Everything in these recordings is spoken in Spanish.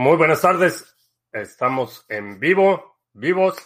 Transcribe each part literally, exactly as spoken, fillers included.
Muy buenas tardes. Estamos en vivo, vivos.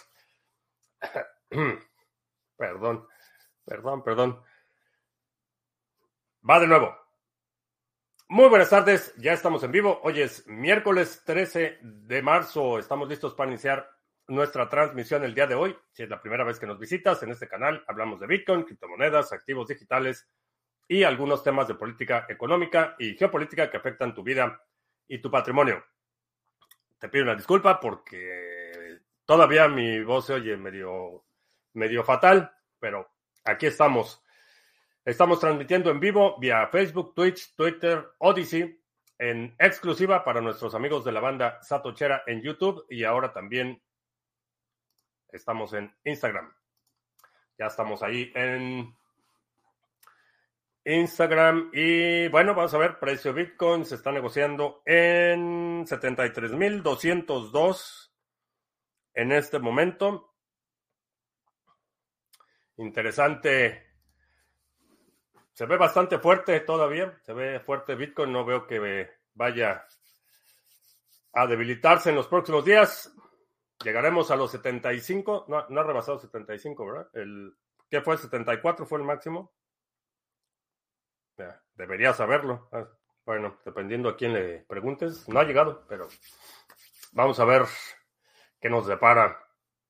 Perdón, perdón, perdón. Va de nuevo. Muy buenas tardes. Ya estamos en vivo. Hoy es miércoles trece de marzo. Estamos listos para iniciar nuestra transmisión el día de hoy. Si es la primera vez que nos visitas en este canal, hablamos de Bitcoin, criptomonedas, activos digitales y algunos temas de política económica y geopolítica que afectan tu vida y tu patrimonio. Te pido una disculpa porque todavía mi voz se oye medio, medio fatal, pero aquí estamos. Estamos transmitiendo en vivo vía Facebook, Twitch, Twitter, Odyssey, en exclusiva para nuestros amigos de la banda Satochera en YouTube y ahora también estamos en Instagram. Ya estamos ahí en Instagram y bueno, vamos a ver, precio Bitcoin se está negociando en setenta y tres mil doscientos dos en este momento. Interesante. Se ve bastante fuerte todavía, se ve fuerte Bitcoin, no veo que vaya a debilitarse en los próximos días. Llegaremos a los setenta y cinco, no, no ha rebasado setenta y cinco, ¿verdad? El, ¿qué fue? setenta y cuatro fue el máximo. Ya, debería saberlo. Bueno, dependiendo a quién le preguntes, no ha llegado, pero vamos a ver qué nos depara.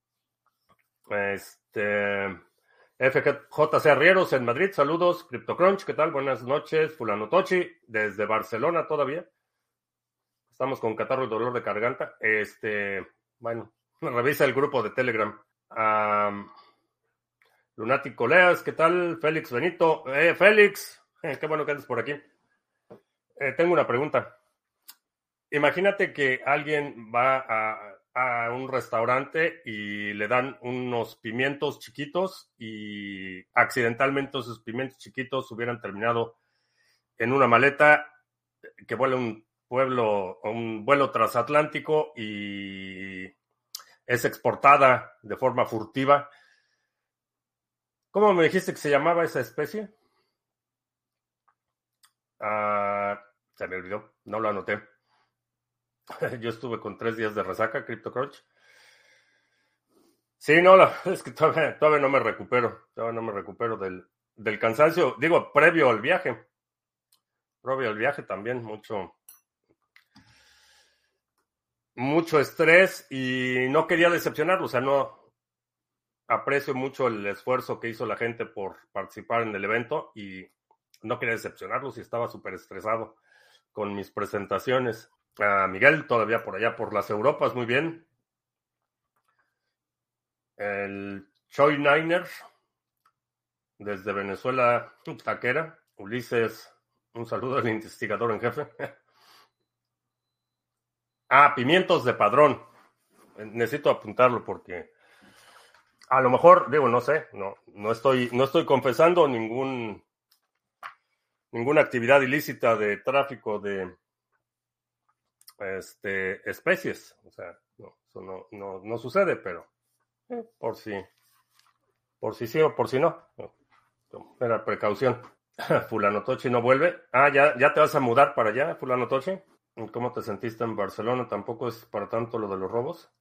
Este... F J C Arrieros en Madrid, saludos. CryptoCrunch, ¿qué tal? Buenas noches. Fulano Tochi, desde Barcelona todavía. Estamos con catarro y dolor de garganta. Este, bueno, revisa el grupo de Telegram. Um, Lunático Leas, ¿qué tal? Félix Benito. Eh, Félix, eh, qué bueno que andes por aquí. Eh, tengo una pregunta. Imagínate que alguien va a... a un restaurante y le dan unos pimientos chiquitos y accidentalmente esos pimientos chiquitos hubieran terminado en una maleta que vuela un pueblo, un vuelo transatlántico y es exportada de forma furtiva. ¿Cómo me dijiste que se llamaba esa especie? Uh, se me olvidó, no lo anoté. Yo estuve con tres días de resaca, CryptoCrunch. Sí, no, la, es que todavía, todavía no me recupero. Todavía no me recupero del, del cansancio. Digo, previo al viaje. Previo al viaje también, mucho, mucho estrés y no quería decepcionarlo. O sea, no aprecio mucho el esfuerzo que hizo la gente por participar en el evento y no quería decepcionarlos y estaba súper estresado con mis presentaciones. A Miguel, todavía por allá por las Europas, muy bien. El Choi Niner, desde Venezuela, Taquera. Ulises, un saludo al investigador en jefe. Ah, pimientos de padrón. Necesito apuntarlo porque a lo mejor, digo, no sé, no, no estoy, no estoy confesando ningún, ninguna actividad ilícita de tráfico de este, especies. O sea, no, eso no, no, no sucede, pero eh, por si, por si sí o por si no. no era precaución. Fulano Tochi no vuelve. Ah, ¿ya, ya te vas a mudar para allá, Fulano Tochi. ¿Cómo te sentiste en Barcelona? ¿Tampoco es para tanto lo de los robos?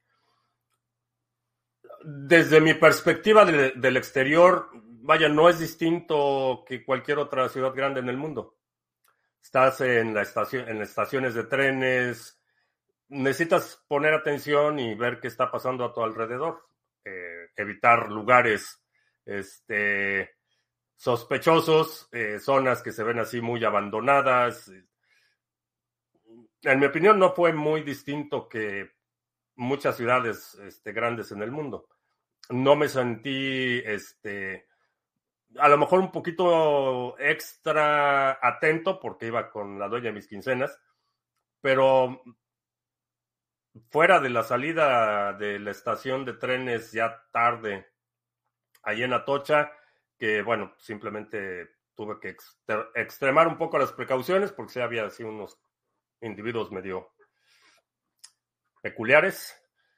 Desde mi perspectiva de, del exterior, vaya, no es distinto que cualquier otra ciudad grande en el mundo. Estás en, la estación, en las estaciones de trenes, necesitas poner atención y ver qué está pasando a tu alrededor. Eh, evitar lugares este, sospechosos, eh, zonas que se ven así muy abandonadas. En mi opinión, no fue muy distinto que muchas ciudades este, grandes en el mundo. No me sentí, este, a lo mejor un poquito extra atento porque iba con la dueña de mis quincenas, pero fuera de la salida de la estación de trenes ya tarde, ahí en Atocha, que bueno, simplemente tuve que exter- extremar un poco las precauciones porque sí había así unos individuos medio peculiares.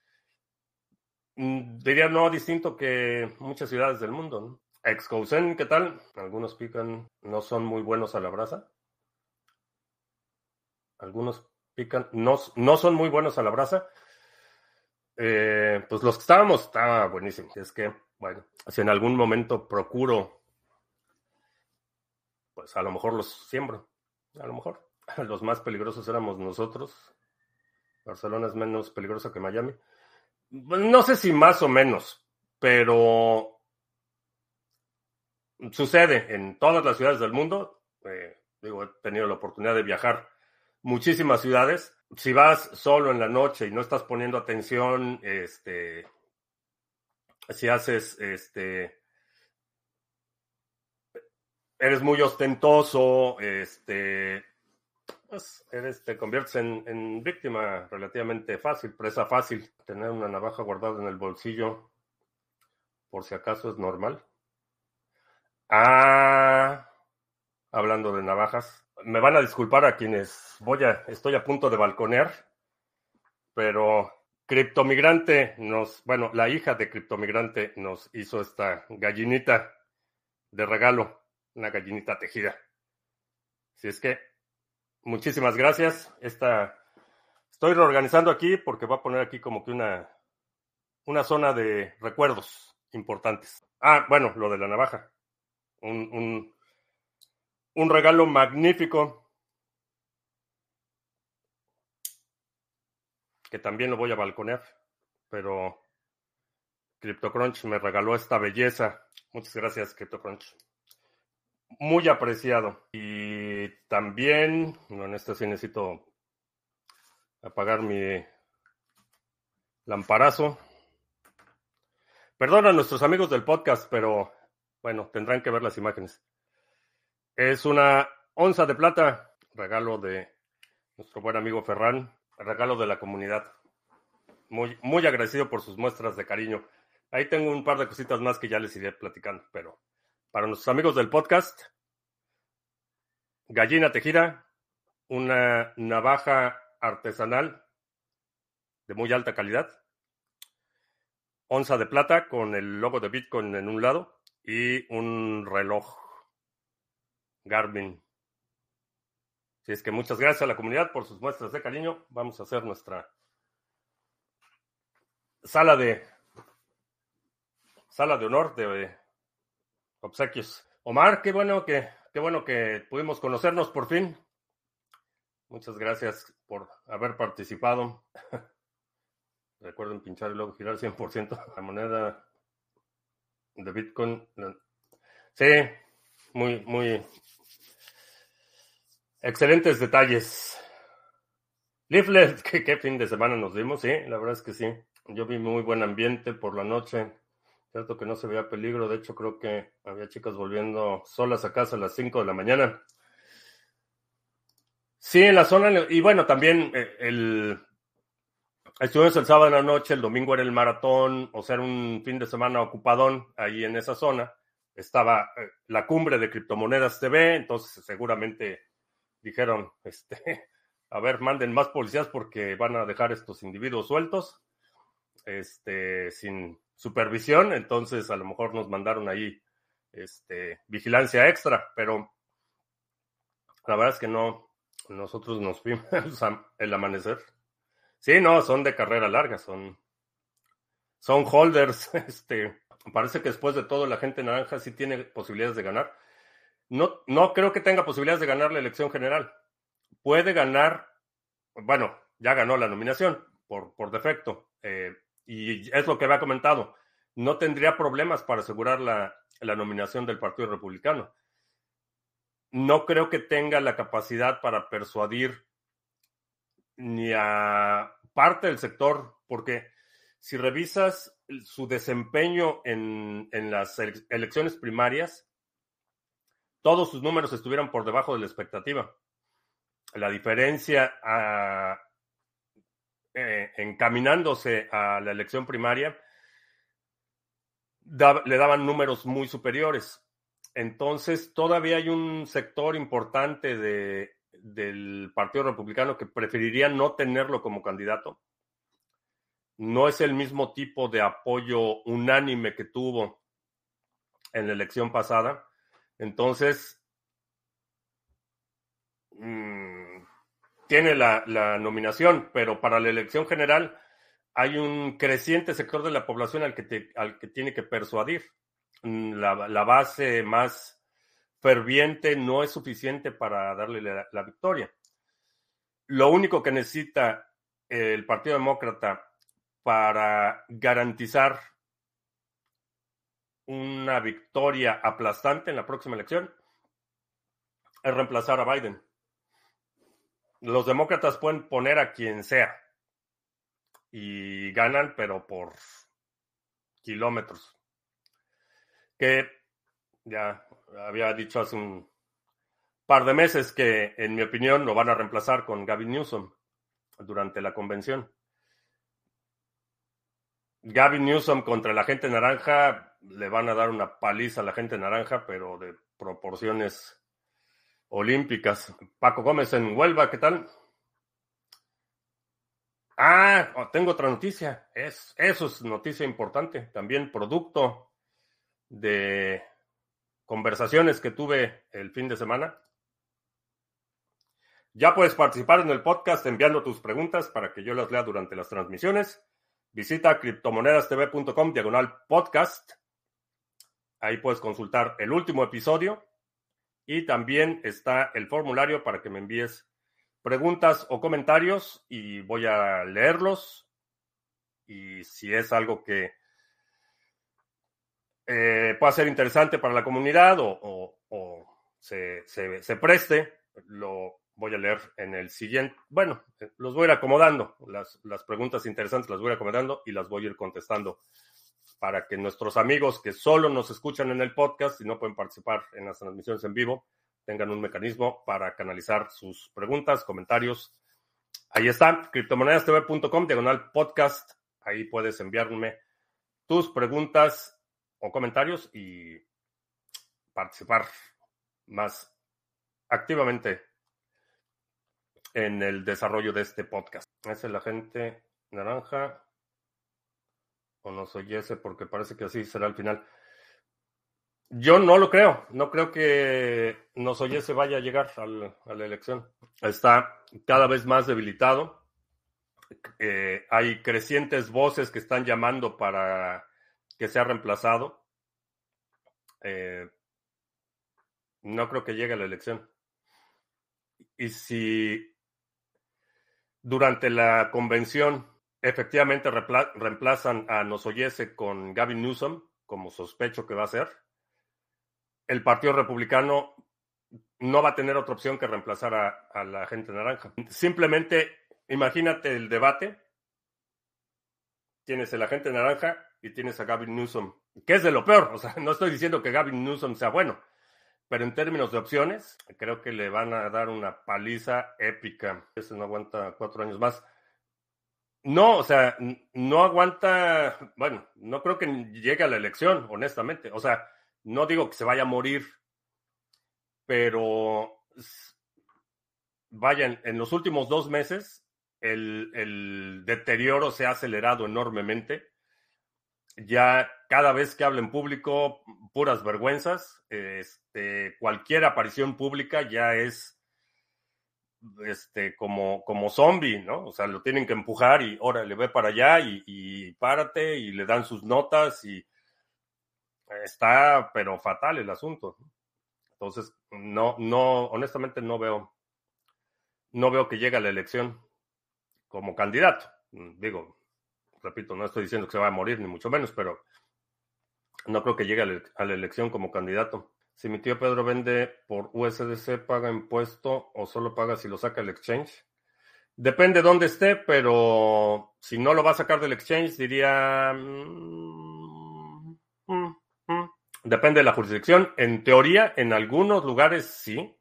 Diría no distinto que muchas ciudades del mundo, ¿no? Excousen, ¿qué tal? Algunos pican, no son muy buenos a la brasa. Algunos pican, no, no son muy buenos a la brasa. Eh, pues los que estábamos, estaba buenísimo. Es que, bueno, si en algún momento procuro, pues a lo mejor los siembro. A lo mejor. Los más peligrosos éramos nosotros. Barcelona es menos peligrosa que Miami. No sé si más o menos, pero sucede en todas las ciudades del mundo. Eh, digo, he tenido la oportunidad de viajar muchísimas ciudades. Si vas solo en la noche y no estás poniendo atención, este, si haces, este, eres muy ostentoso, este, pues eres, te conviertes en, en víctima relativamente fácil, presa fácil. Tener una navaja guardada en el bolsillo, por si acaso, es normal. Ah, hablando de navajas, me van a disculpar a quienes voy a, estoy a punto de balconear, pero Criptomigrante nos, bueno, la hija de Criptomigrante nos hizo esta gallinita de regalo, una gallinita tejida. Así es que, muchísimas gracias. Esta, estoy reorganizando aquí porque va a poner aquí como que una, una zona de recuerdos importantes. Ah, bueno, lo de la navaja. Un, un, un regalo magnífico que también lo voy a balconear, pero CryptoCrunch me regaló esta belleza. Muchas gracias, CryptoCrunch. Muy apreciado. Y también, bueno, en este sí necesito apagar mi lamparazo. Perdón a nuestros amigos del podcast, pero bueno, tendrán que ver las imágenes. Es una onza de plata, regalo de nuestro buen amigo Ferran, regalo de la comunidad. Muy, muy agradecido por sus muestras de cariño. Ahí tengo un par de cositas más que ya les iré platicando, pero para nuestros amigos del podcast, gallina tejida, una navaja artesanal de muy alta calidad, onza de plata con el logo de Bitcoin en un lado y un reloj Garmin. Así es que muchas gracias a la comunidad por sus muestras de cariño. Vamos a hacer nuestra sala de sala de honor de obsequios. Omar, qué bueno que qué bueno que pudimos conocernos por fin. Muchas gracias por haber participado. Recuerden pinchar y luego girar cien por ciento la moneda de Bitcoin. Sí, muy, muy excelentes detalles. Leaflet, ¿qué, qué fin de semana nos dimos? Sí, la verdad es que sí. Yo vi muy buen ambiente por la noche. Cierto que no se veía peligro. De hecho, creo que había chicas volviendo solas a casa a las cinco de la mañana. Sí, en la zona. Y bueno, también eh, el... Estuvimos el sábado en la noche, el domingo era el maratón, o sea, era un fin de semana ocupadón ahí en esa zona. Estaba eh, la cumbre de Criptomonedas T V, entonces seguramente dijeron, este, a ver, manden más policías porque van a dejar estos individuos sueltos, este, sin supervisión, entonces a lo mejor nos mandaron ahí, este, vigilancia extra, pero la verdad es que no, nosotros nos fuimos el amanecer. Sí, no, son de carrera larga, son, son holders. Este, parece que después de todo la gente naranja sí tiene posibilidades de ganar. No, no creo que tenga posibilidades de ganar la elección general. Puede ganar, bueno, ya ganó la nominación por, por defecto. Eh, y es lo que había comentado. No tendría problemas para asegurar la, la nominación del Partido Republicano. No creo que tenga la capacidad para persuadir ni a parte del sector, porque si revisas su desempeño en, en las elecciones primarias, todos sus números estuvieron por debajo de la expectativa. La diferencia a, eh, encaminándose a la elección primaria da, le daban números muy superiores. Entonces, todavía hay un sector importante de, del Partido Republicano que preferiría no tenerlo como candidato. No es el mismo tipo de apoyo unánime que tuvo en la elección pasada. Entonces, mmm, tiene la, la nominación, pero para la elección general hay un creciente sector de la población al que, te, al que tiene que persuadir. La, la base más ferviente no es suficiente para darle la, la victoria. Lo único que necesita el Partido Demócrata para garantizar una victoria aplastante en la próxima elección es reemplazar a Biden. Los demócratas pueden poner a quien sea y ganan, pero por kilómetros. Que ya había dicho hace un par de meses que, en mi opinión, lo van a reemplazar con Gavin Newsom durante la convención. Gavin Newsom contra la gente naranja, le van a dar una paliza a la gente naranja, pero de proporciones olímpicas. Paco Gómez en Huelva, ¿qué tal? Ah, oh, tengo otra noticia. Es, eso es noticia importante. También producto de conversaciones que tuve el fin de semana. Ya puedes participar en el podcast enviando tus preguntas para que yo las lea durante las transmisiones. Visita criptomonedastv.com diagonal podcast. Ahí puedes consultar el último episodio. Y también está el formulario para que me envíes preguntas o comentarios y voy a leerlos. Y si es algo que eh, pueda ser interesante para la comunidad o, o, o se, se, se preste, lo voy a leer en el siguiente. Bueno, los voy a ir acomodando. Las, las preguntas interesantes las voy a ir acomodando y las voy a ir contestando para que nuestros amigos que solo nos escuchan en el podcast y no pueden participar en las transmisiones en vivo tengan un mecanismo para canalizar sus preguntas, comentarios. Ahí está, criptomonedastv.com diagonal podcast. Ahí puedes enviarme tus preguntas o comentarios y participar más activamente en el desarrollo de este podcast. Esa es la gente naranja. O nos oyese, porque parece que así será al final. Yo no lo creo. No creo que nos oyese vaya a llegar al, a la elección. Está cada vez más debilitado. Eh, hay crecientes voces que están llamando para que sea reemplazado. Eh, no creo que llegue a la elección. Y si durante la convención efectivamente reemplazan a Nosoyese con Gavin Newsom, como sospecho que va a ser, el Partido Republicano no va a tener otra opción que reemplazar a, a la gente naranja. Simplemente imagínate el debate. Tienes el agente naranja y tienes a Gavin Newsom, que es de lo peor. O sea, no estoy diciendo que Gavin Newsom sea bueno, pero en términos de opciones, creo que le van a dar una paliza épica. Ese no aguanta cuatro años más. No, o sea, no aguanta, bueno, no creo que llegue a la elección, honestamente. O sea, no digo que se vaya a morir, pero vayan, en los últimos dos meses el, el deterioro se ha acelerado enormemente. Ya cada vez que habla en público, puras vergüenzas. Este, cualquier aparición pública ya es este, como, como zombie, ¿no? O sea, lo tienen que empujar y órale, ve para allá y, y párate y le dan sus notas y está, pero fatal el asunto. Entonces, no, no, honestamente no veo, no veo que llegue a la elección como candidato. Digo, repito, no estoy diciendo que se va a morir, ni mucho menos, pero no creo que llegue a la, a la elección como candidato. Si mi tío Pedro vende por U S D C, ¿paga impuesto o solo paga si lo saca el exchange? Depende dónde esté, pero si no lo va a sacar del exchange, diría... Mm, mm, mm. Depende de la jurisdicción. En teoría, en algunos lugares sí.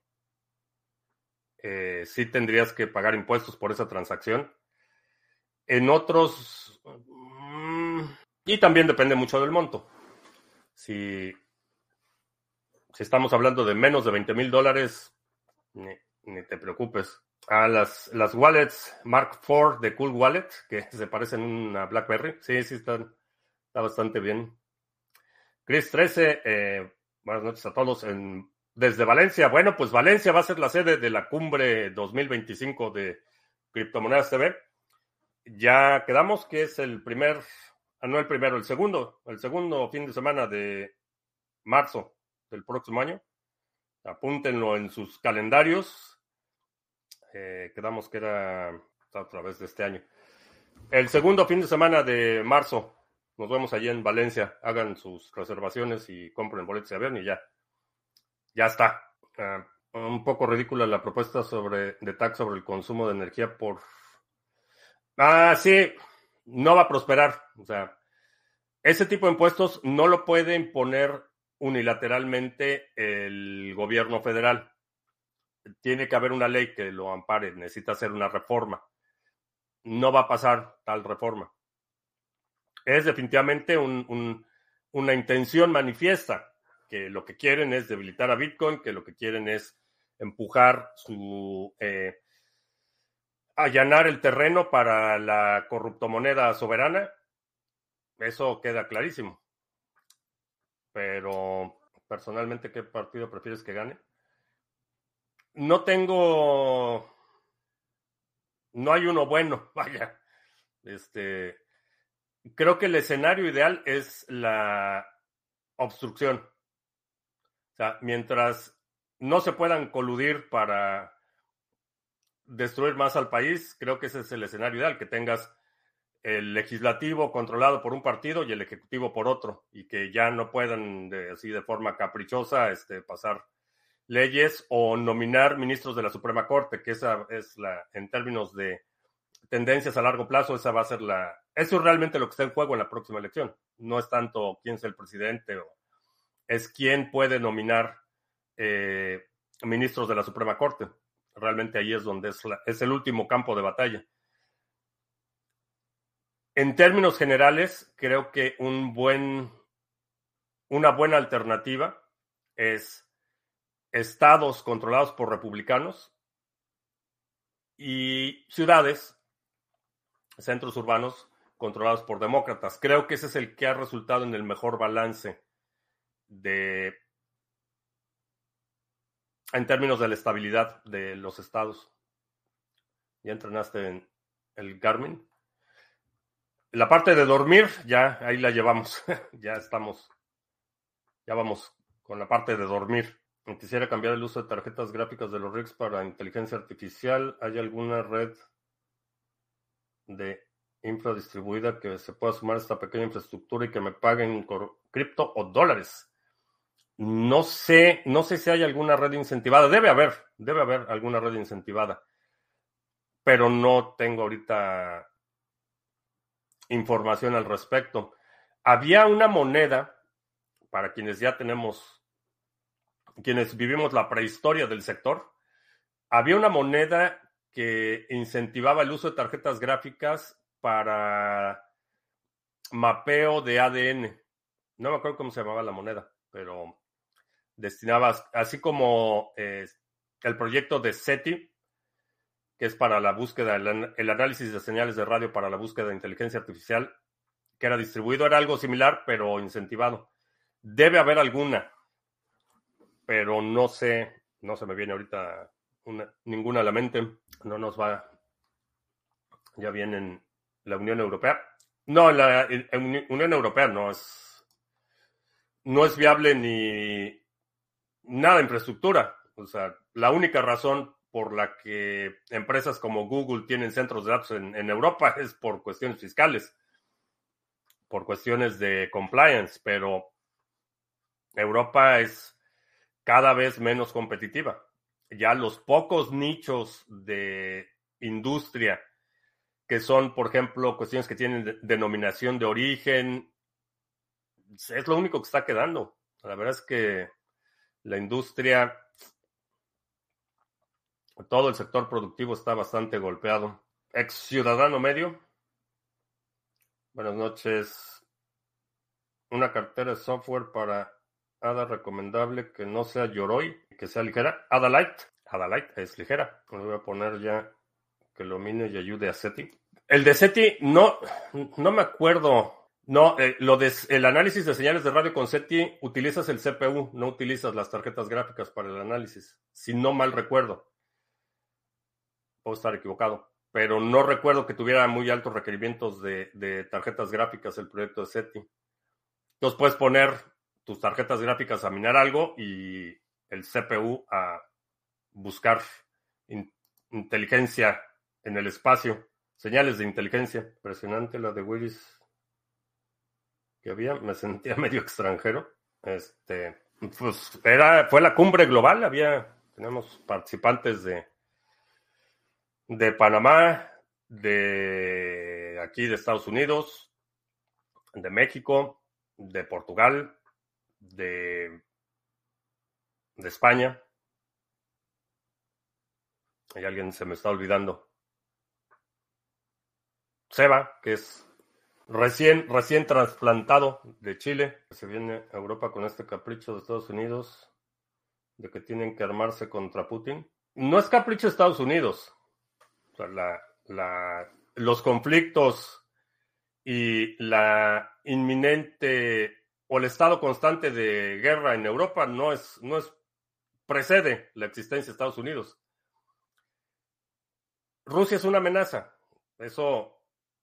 Eh, sí tendrías que pagar impuestos por esa transacción. En otros... Mm, y también depende mucho del monto. Si... Si estamos hablando de menos de veinte mil dólares, ni, ni te preocupes. A las, las wallets Mark cuatro de Cool Wallet, que se parecen a una BlackBerry. Sí, sí, están, está bastante bien. Chris trece, eh, buenas noches a todos. En Desde Valencia. Bueno, pues Valencia va a ser la sede de la cumbre dos mil veinticinco de Criptomonedas T V. Ya quedamos que es el primer, ah, no el primero, el segundo, el segundo fin de semana de marzo del próximo año. Apúntenlo en sus calendarios. Eh, quedamos que era a través de este año. El segundo fin de semana de marzo. Nos vemos allí en Valencia. Hagan sus reservaciones y compren boletos de avión y ya. Ya está. Uh, un poco ridícula la propuesta sobre de tax sobre el consumo de energía por... Ah, sí. No va a prosperar. O sea, ese tipo de impuestos no lo puede imponer unilateralmente el gobierno federal. Tiene que haber una ley que lo ampare. Necesita hacer una reforma. No va a pasar tal reforma. Es definitivamente un, un, una intención manifiesta, que lo que quieren es debilitar a Bitcoin, que lo que quieren es empujar su... Eh, allanar el terreno para la corruptomoneda soberana. Eso queda clarísimo. Pero, personalmente, ¿qué partido prefieres que gane? No tengo... No hay uno bueno, vaya. Este... Creo que el escenario ideal es la obstrucción. O sea, mientras no se puedan coludir para destruir más al país, creo que ese es el escenario ideal, que tengas el legislativo controlado por un partido y el ejecutivo por otro, y que ya no puedan de, así de forma caprichosa este, pasar leyes o nominar ministros de la Suprema Corte, que esa es la, en términos de tendencias a largo plazo, esa va a ser la... Eso es realmente lo que está en juego en la próxima elección. No es tanto quién es el presidente, o es quién puede nominar eh, ministros de la Suprema Corte. Realmente ahí es donde es, la, es el último campo de batalla. En términos generales, creo que un buen, una buena alternativa es estados controlados por republicanos y ciudades, centros urbanos controlados por demócratas. Creo que ese es el que ha resultado en el mejor balance de en términos de la estabilidad de los estados. ¿Ya entrenaste en el Garmin? La parte de dormir, ya ahí la llevamos. Ya estamos, ya vamos con la parte de dormir. Quisiera cambiar el uso de tarjetas gráficas de los rigs para inteligencia artificial. ¿Hay alguna red de infra distribuida que se pueda sumar a esta pequeña infraestructura y que me paguen cripto o dólares? No sé, no sé si hay alguna red incentivada. Debe haber, debe haber alguna red incentivada. Pero no tengo ahorita información al respecto. Había una moneda, para quienes ya tenemos, quienes vivimos la prehistoria del sector, había una moneda que incentivaba el uso de tarjetas gráficas para mapeo de A D N. No me acuerdo cómo se llamaba la moneda, pero destinaba, así como eh, el proyecto de SETI, que es para la búsqueda, el, el análisis de señales de radio para la búsqueda de inteligencia artificial, que era distribuido, era algo similar, pero incentivado. Debe haber alguna, pero no sé, no se me viene ahorita una, ninguna a la mente. No nos va, ya viene en la Unión Europea. No, la en Unión Europea no es, no es viable ni nada de infraestructura. O sea, la única razón por la que empresas como Google tienen centros de datos en, en Europa es por cuestiones fiscales, por cuestiones de compliance, pero Europa es cada vez menos competitiva. Ya los pocos nichos de industria que son, por ejemplo, cuestiones que tienen de, denominación de origen, es lo único que está quedando. La verdad es que la industria, todo el sector productivo está bastante golpeado. Ex ciudadano medio. Buenas noches. Una cartera de software para A D A recomendable que no sea Yoroi, que sea ligera. A D A Lite. A D A Lite es ligera. Le voy a poner ya que lo mine y ayude a SETI. El de SETI no, no me acuerdo. No, eh, lo de, el análisis de señales de radio con SETI utilizas el C P U, no utilizas las tarjetas gráficas para el análisis, si no mal recuerdo. Puedo estar equivocado, pero no recuerdo que tuviera muy altos requerimientos de, de tarjetas gráficas el proyecto de SETI. Entonces puedes poner tus tarjetas gráficas a minar algo y el C P U a buscar in, inteligencia en el espacio, señales de inteligencia. Impresionante la de Willis que había, me sentía medio extranjero. Este, pues era, fue la cumbre global, había, tenemos participantes de, de Panamá, de aquí de Estados Unidos, de México, de Portugal, de, de España. Hay alguien se me está olvidando. Seba, que es Recién, recién trasplantado de Chile, se viene a Europa con este capricho de Estados Unidos de que tienen que armarse contra Putin. No es capricho de Estados Unidos. O sea, la, la, los conflictos y la inminente o el estado constante de guerra en Europa no es, no es precede la existencia de Estados Unidos. Rusia es una amenaza. Eso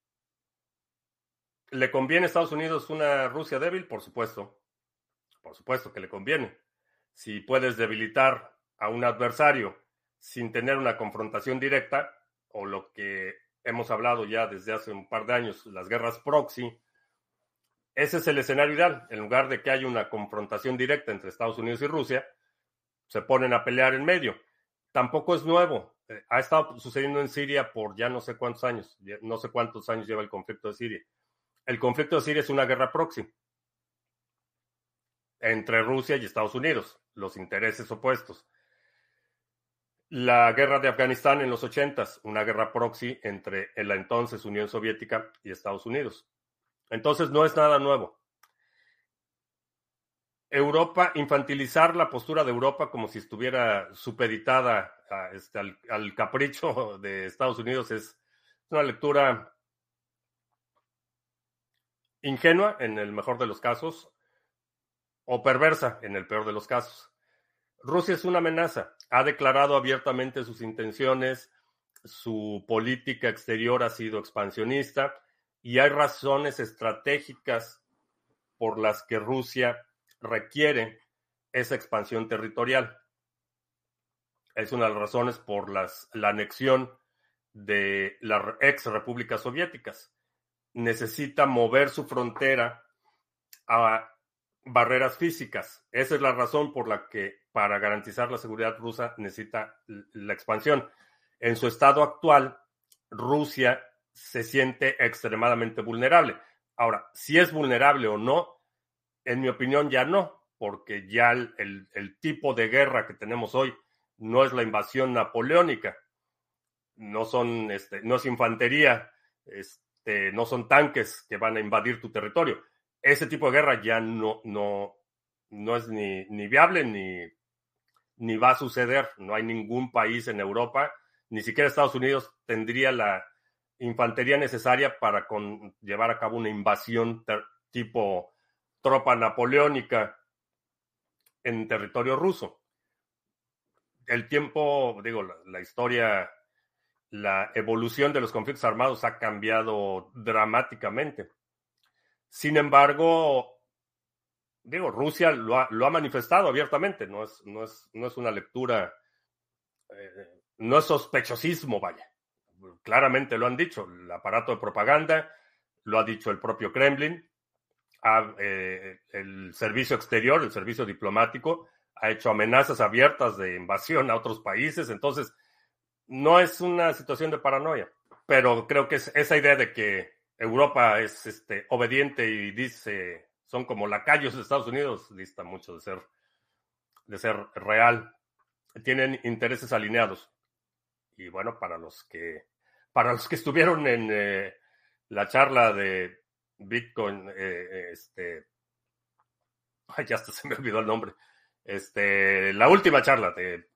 ¿le conviene a Estados Unidos una Rusia débil? Por supuesto. Por supuesto que le conviene. Si puedes debilitar a un adversario sin tener una confrontación directa, o lo que hemos hablado ya desde hace un par de años, las guerras proxy, ese es el escenario ideal. En lugar de que haya una confrontación directa entre Estados Unidos y Rusia, se ponen a pelear en medio. Tampoco es nuevo. Eh, ha estado sucediendo en Siria por ya no sé cuántos años. No sé cuántos años lleva el conflicto de Siria. El conflicto de Siria es una guerra proxy entre Rusia y Estados Unidos, los intereses opuestos. La guerra de Afganistán en los ochentas, una guerra proxy entre la entonces Unión Soviética y Estados Unidos. Entonces no es nada nuevo. Europa, infantilizar la postura de Europa como si estuviera supeditada a este, al, al capricho de Estados Unidos es una lectura ingenua en el mejor de los casos o perversa en el peor de los casos. Rusia es una amenaza. Ha declarado abiertamente sus intenciones, su política exterior ha sido expansionista y hay razones estratégicas por las que Rusia requiere esa expansión territorial. Es una de las razones por las, la anexión de las ex repúblicas soviéticas. Necesita mover su frontera a barreras físicas. Esa es la razón por la que, para garantizar la seguridad rusa, necesita la expansión. En su estado actual, Rusia se siente extremadamente vulnerable. Ahora, si es vulnerable o no, en mi opinión ya no, porque ya el, el, el tipo de guerra que tenemos hoy no es la invasión napoleónica, no son, este, no es infantería, este, no son tanques que van a invadir tu territorio. Ese tipo de guerra ya no, no, no es ni, ni viable ni, ni va a suceder. No hay ningún país en Europa, ni siquiera Estados Unidos, tendría la infantería necesaria para con, llevar a cabo una invasión ter, tipo tropa napoleónica en territorio ruso. El tiempo, digo, la, la historia, la evolución de los conflictos armados ha cambiado dramáticamente. Sin embargo, digo, Rusia lo ha, lo ha manifestado abiertamente, no es, no es, no es una lectura, eh, no es sospechosismo, vaya. Claramente lo han dicho, el aparato de propaganda, lo ha dicho el propio Kremlin, ha, eh, el servicio exterior, el servicio diplomático, ha hecho amenazas abiertas de invasión a otros países, entonces no es una situación de paranoia, pero creo que es esa idea de que Europa es este, obediente y dice, son como lacayos de Estados Unidos, dista mucho de ser, de ser real. Tienen intereses alineados. Y bueno, para los que, para los que estuvieron en eh, la charla de Bitcoin, eh, este, ay, ya hasta se me olvidó el nombre, este, la última charla de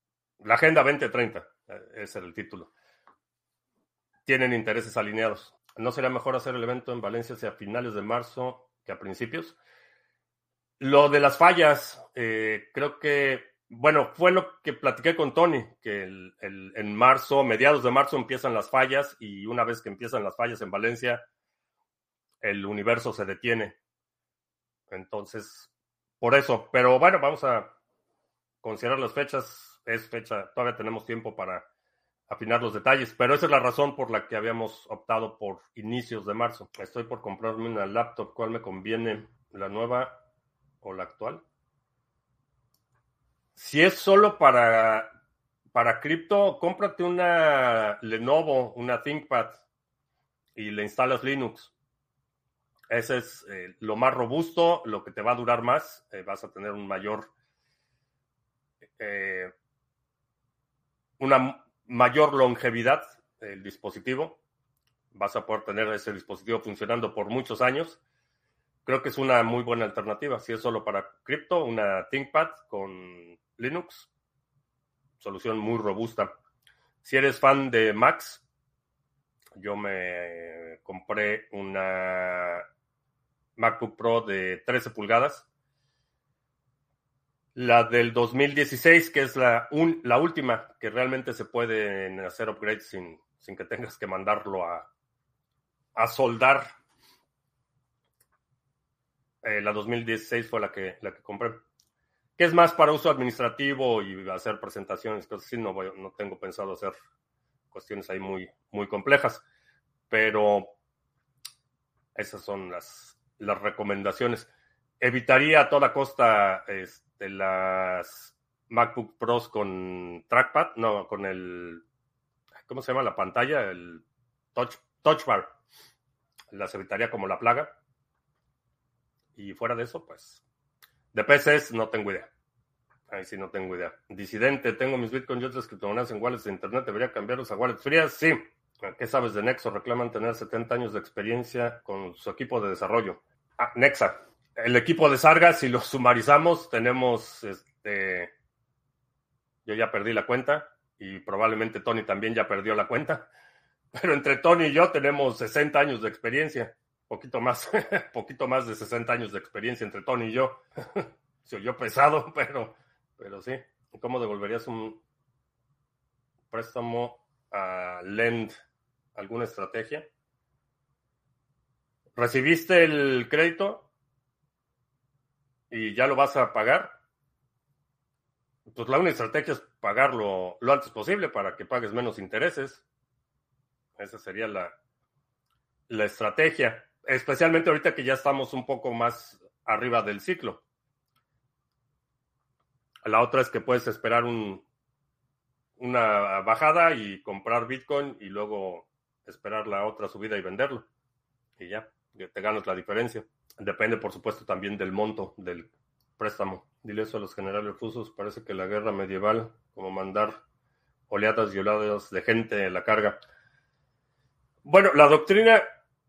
la Agenda veinte treinta, ese era el título. Tienen intereses alineados. ¿No sería mejor hacer el evento en Valencia hacia finales de marzo que a principios? Lo de las fallas, eh, creo que, bueno, fue lo que platiqué con Tony, que el, el, en marzo, mediados de marzo empiezan las fallas y una vez que empiezan las fallas en Valencia, el universo se detiene. Entonces, por eso, pero bueno, vamos a considerar las fechas. Es fecha, todavía tenemos tiempo para afinar los detalles, pero esa es la razón por la que habíamos optado por inicios de marzo. Estoy por comprarme una laptop, ¿cuál me conviene? ¿La nueva o la actual? Si es solo para, para cripto, cómprate una Lenovo, una ThinkPad y le instalas Linux. Ese es eh, lo más robusto, lo que te va a durar más. Eh, vas a tener un mayor, eh, una mayor longevidad del dispositivo. Vas a poder tener ese dispositivo funcionando por muchos años. Creo que es una muy buena alternativa. Si es solo para cripto, una ThinkPad con Linux, solución muy robusta. Si eres fan de Macs, yo me compré una MacBook Pro de trece pulgadas. La del dos mil dieciséis, que es la, un, la última, que realmente se pueden hacer upgrades sin, sin que tengas que mandarlo a, a soldar. Eh, la dos mil dieciséis fue la que, la que compré. Que es más para uso administrativo y hacer presentaciones, cosas así. No, voy, no tengo pensado hacer cuestiones ahí muy, muy complejas. Pero esas son las, las recomendaciones. Evitaría a toda costa este, las MacBook Pros con trackpad, no, con el, ¿cómo se llama la pantalla? El touch, touch bar. Las evitaría como la plaga. Y fuera de eso, pues, de P Cs no tengo idea. Ahí sí no tengo idea. Disidente, tengo mis Bitcoin y otras criptomonedas en wallets de internet. ¿Debería cambiarlos a wallets frías? Sí. ¿Qué sabes de Nexo? Reclaman tener setenta años de experiencia con su equipo de desarrollo. Ah, Nexa. El equipo de Sarga, si lo sumarizamos, tenemos, este, yo ya perdí la cuenta y probablemente Tony también ya perdió la cuenta. Pero entre Tony y yo tenemos sesenta años de experiencia. Poquito más, poquito más de sesenta años de experiencia entre Tony y yo. Se oyó pesado, pero, pero sí. ¿Cómo devolverías un préstamo a Lend? ¿Alguna estrategia? ¿Recibiste el crédito y ya lo vas a pagar? Pues la única estrategia es pagarlo lo antes posible para que pagues menos intereses. Esa sería la, la estrategia. Especialmente ahorita que ya estamos un poco más arriba del ciclo. La otra es que puedes esperar un, una bajada y comprar Bitcoin y luego esperar la otra subida y venderlo. Y ya, te ganas la diferencia. Depende, por supuesto, también del monto del préstamo. Dile eso a los generales rusos. Parece que la guerra medieval, como mandar oleadas y oleadas de gente en la carga. Bueno, la doctrina...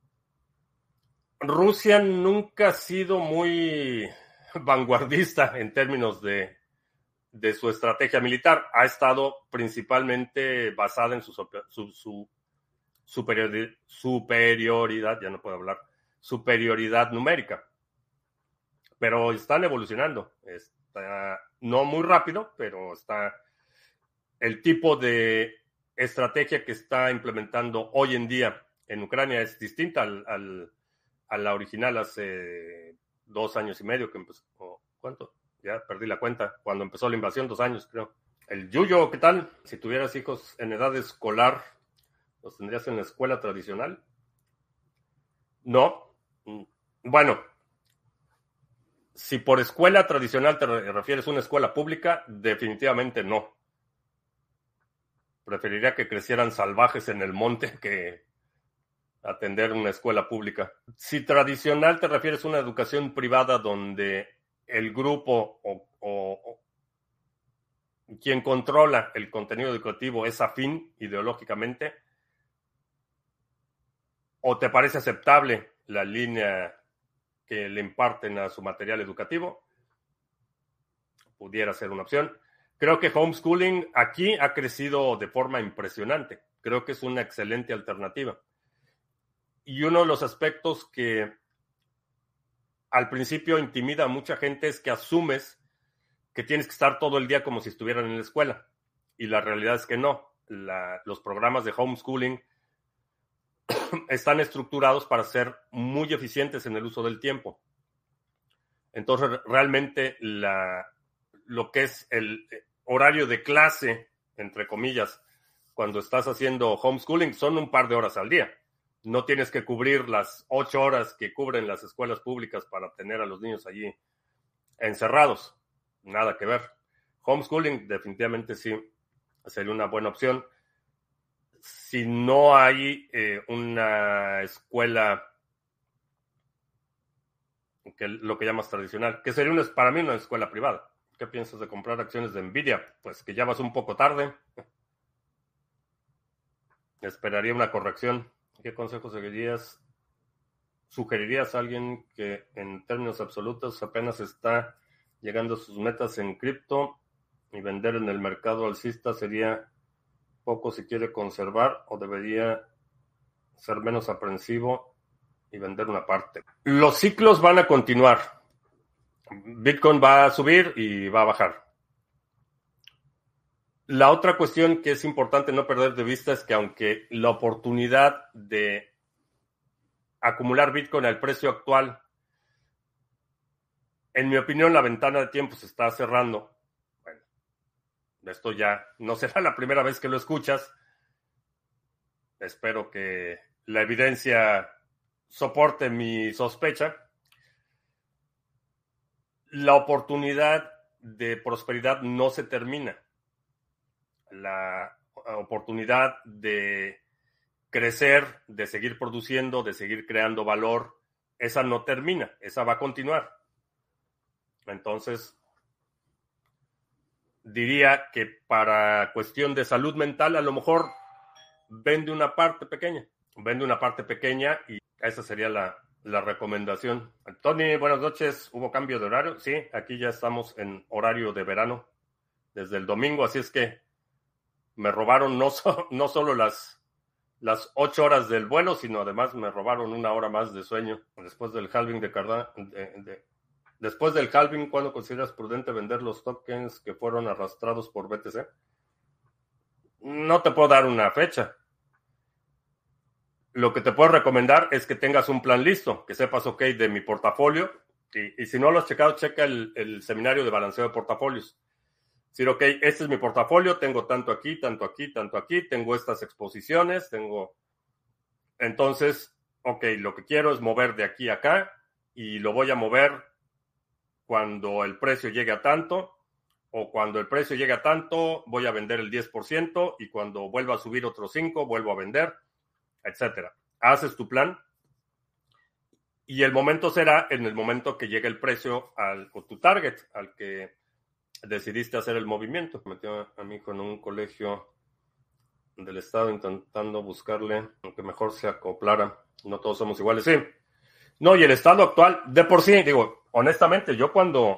Rusia nunca ha sido muy vanguardista en términos de, de su estrategia militar. Ha estado principalmente basada en su, su, su superioridad, superioridad, ya no puedo hablar, superioridad numérica. Pero están evolucionando. Está, no muy rápido, pero está el tipo de estrategia que está implementando hoy en día en Ucrania es distinta al, al a la original hace dos años y medio que empezó. ¿Cuánto? Ya perdí la cuenta. Cuando empezó la invasión, dos años, creo. El Yuyo, ¿qué tal? Si tuvieras hijos en edad escolar, ¿los tendrías en la escuela tradicional? No. Bueno, si por escuela tradicional te refieres a una escuela pública, definitivamente no. Preferiría que crecieran salvajes en el monte que atender una escuela pública. Si tradicional te refieres a una educación privada donde el grupo o, o, o quien controla el contenido educativo es afín ideológicamente, o te parece aceptable la línea que le imparten a su material educativo, pudiera ser una opción. Creo que homeschooling aquí ha crecido de forma impresionante. Creo que es una excelente alternativa. Y uno de los aspectos que al principio intimida a mucha gente es que asumes que tienes que estar todo el día como si estuvieran en la escuela. Y la realidad es que no. La, los programas de homeschooling están estructurados para ser muy eficientes en el uso del tiempo. Entonces, realmente la, lo que es el horario de clase, entre comillas, cuando estás haciendo homeschooling, son un par de horas al día. No tienes que cubrir las ocho horas que cubren las escuelas públicas para tener a los niños allí encerrados. Nada que ver. Homeschooling definitivamente sí sería una buena opción. Si no hay eh, una escuela, que lo que llamas tradicional, que sería una, para mí una escuela privada. ¿Qué piensas de comprar acciones de Nvidia? Pues que ya vas un poco tarde. Esperaría una corrección. ¿Qué consejos seguirías? ¿Sugerirías a alguien que en términos absolutos apenas está llegando a sus metas en cripto y vender en el mercado alcista sería poco si quiere conservar o debería ser menos aprensivo y vender una parte? Los ciclos van a continuar. Bitcoin va a subir y va a bajar. La otra cuestión que es importante no perder de vista es que aunque la oportunidad de acumular Bitcoin al precio actual, en mi opinión, la ventana de tiempo se está cerrando. Bueno, esto ya no será la primera vez que lo escuchas. Espero que la evidencia soporte mi sospecha. La oportunidad de prosperidad no se termina. La oportunidad de crecer, de seguir produciendo, de seguir creando valor, esa no termina, esa va a continuar. Entonces, diría que para cuestión de salud mental, a lo mejor vende una parte pequeña, vende una parte pequeña y esa sería la, la recomendación. Tony, buenas noches. ¿Hubo cambio de horario? Sí, aquí ya estamos en horario de verano desde el domingo, así es que me robaron no, so, no solo las, las ocho horas del vuelo, sino además me robaron una hora más de sueño. Después del halving de Cardano, de, de, después del halving, ¿cuándo consideras prudente vender los tokens que fueron arrastrados por B T C? No te puedo dar una fecha. Lo que te puedo recomendar es que tengas un plan listo, que sepas, ok, de mi portafolio. Y, y si no lo has checado, checa el, el seminario de balanceo de portafolios. Decir, ok, este es mi portafolio, tengo tanto aquí, tanto aquí, tanto aquí, tengo estas exposiciones, tengo... Entonces, ok, lo que quiero es mover de aquí a acá y lo voy a mover cuando el precio llegue a tanto, o cuando el precio llegue a tanto, voy a vender el diez por ciento y cuando vuelva a subir otros cinco, vuelvo a vender, etcétera. Haces tu plan y el momento será en el momento que llegue el precio al, o tu target, al que decidiste hacer el movimiento. Metió a mi hijo en un colegio del estado intentando buscarle lo que mejor se acoplara. No todos somos iguales, sí. No, y el estado actual, de por sí, digo, honestamente, yo cuando,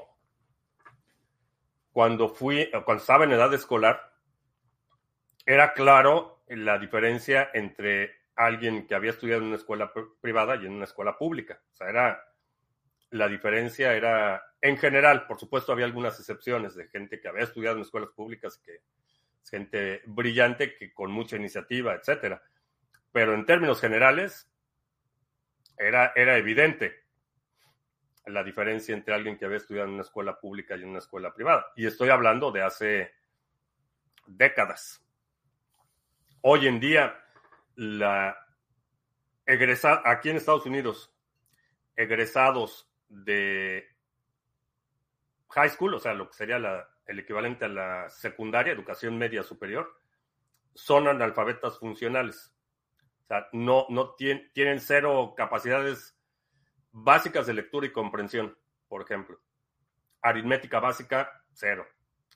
cuando fui, cuando estaba en edad escolar, era claro la diferencia entre alguien que había estudiado en una escuela privada y en una escuela pública. O sea, era, la diferencia era, en general, por supuesto había algunas excepciones de gente que había estudiado en escuelas públicas, que es gente brillante, que con mucha iniciativa, etcétera. Pero en términos generales, era, era evidente la diferencia entre alguien que había estudiado en una escuela pública y en una escuela privada. Y estoy hablando de hace décadas. Hoy en día, la egresada, aquí en Estados Unidos, egresados de high school, o sea, lo que sería la, el equivalente a la secundaria, educación media superior, son analfabetas funcionales. O sea, no, no tienen, tienen cero capacidades básicas de lectura y comprensión, por ejemplo. Aritmética básica, cero.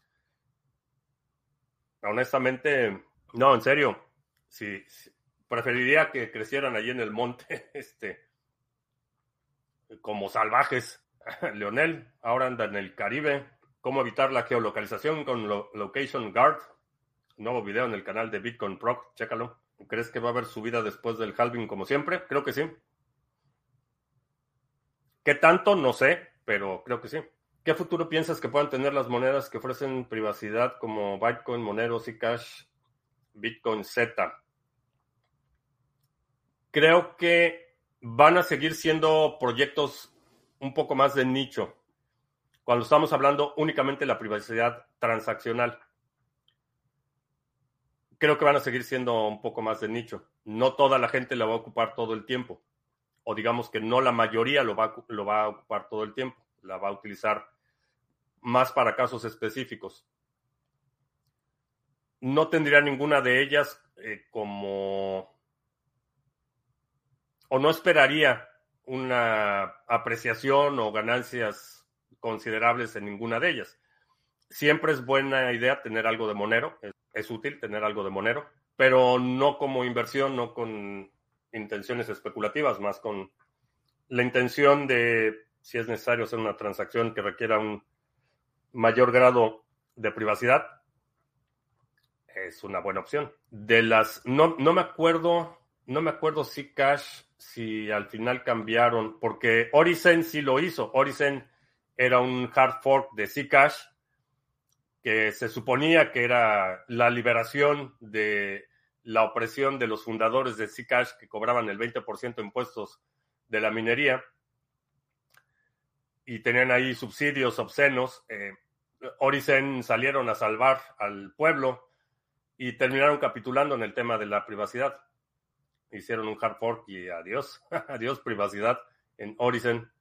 Honestamente, no, en serio, sí, sí, preferiría que crecieran allí en el monte, este, como salvajes. Leonel, ahora anda en el Caribe. ¿Cómo evitar la geolocalización con lo, Location Guard? Nuevo video en el canal de Bitcoin Proc, chécalo. ¿Crees que va a haber subida después del halving como siempre? Creo que sí. ¿Qué tanto? No sé, pero creo que sí. ¿Qué futuro piensas que puedan tener las monedas que ofrecen privacidad como Bitcoin, Monero, Zcash, Bitcoin Z? Creo que van a seguir siendo proyectos un poco más de nicho. Cuando estamos hablando únicamente de la privacidad transaccional, creo que van a seguir siendo un poco más de nicho. No toda la gente la va a ocupar todo el tiempo. O digamos que no la mayoría lo va, lo va a ocupar todo el tiempo. La va a utilizar más para casos específicos. No tendría ninguna de ellas eh, como... o no esperaría una apreciación o ganancias considerables en ninguna de ellas. Siempre es buena idea tener algo de Monero, es, es útil tener algo de Monero, pero no como inversión, no con intenciones especulativas, más con la intención de, si es necesario hacer una transacción que requiera un mayor grado de privacidad, es una buena opción. De las, no, no me acuerdo, no me acuerdo si Cash, si al final cambiaron, porque Orizen sí lo hizo. Orizen era un hard fork de Zcash que se suponía que era la liberación de la opresión de los fundadores de Zcash que cobraban el veinte por ciento de impuestos de la minería y tenían ahí subsidios obscenos. Eh, Orizen salieron a salvar al pueblo y terminaron capitulando en el tema de la privacidad. Hicieron un hard fork y adiós, adiós privacidad en Orizen.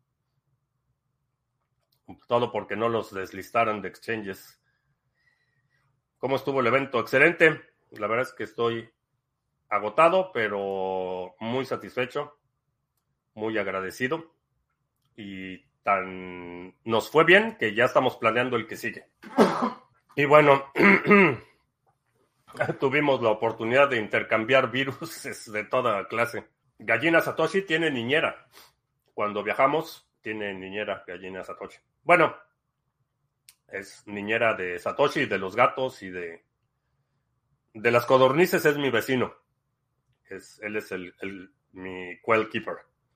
Todo porque no los deslistaran de exchanges. ¿Cómo estuvo el evento? Excelente. La verdad es que estoy agotado, pero muy satisfecho, muy agradecido. Y tan nos fue bien que ya estamos planeando el que sigue. Y bueno, tuvimos la oportunidad de intercambiar virus de toda clase. Gallina Satoshi tiene niñera. Cuando viajamos, tiene niñera Gallina Satoshi. Bueno, es niñera de Satoshi, de los gatos y de... De las codornices es mi vecino. Es, él es el, el, mi quail keeper.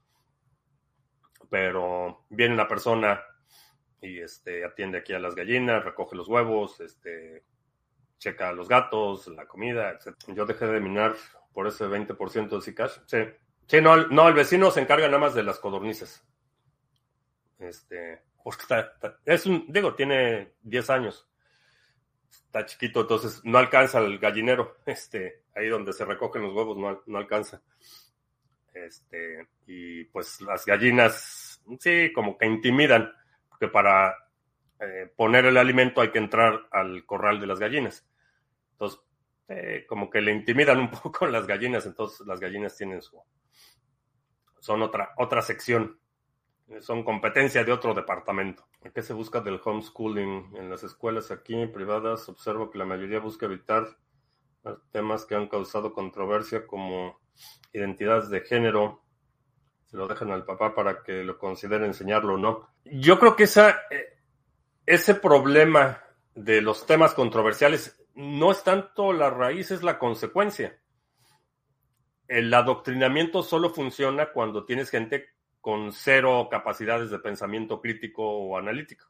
Pero viene una persona y este, atiende aquí a las gallinas, recoge los huevos, este, checa a los gatos, la comida, etcétera. Yo dejé de minar por ese veinte por ciento de Zcash. Sí, sí no, no, el vecino se encarga nada más de las codornices. Este, porque está, está, es un, digo, tiene diez años. Está chiquito, entonces no alcanza el gallinero. Este, ahí donde se recogen los huevos no, no alcanza. Este, y pues las gallinas, sí, como que intimidan, porque para eh, poner el alimento hay que entrar al corral de las gallinas. Entonces, eh, como que le intimidan un poco las gallinas, entonces las gallinas tienen su, son otra, otra sección, son competencia de otro departamento. ¿Qué se busca del homeschooling? En las escuelas aquí privadas observo que la mayoría busca evitar temas que han causado controversia como identidades de género. Se lo dejan al papá para que lo considere enseñarlo o no. Yo creo que esa, ese problema de los temas controversiales no es tanto la raíz, es la consecuencia. El adoctrinamiento solo funciona cuando tienes gente con cero capacidades de pensamiento crítico o analítico.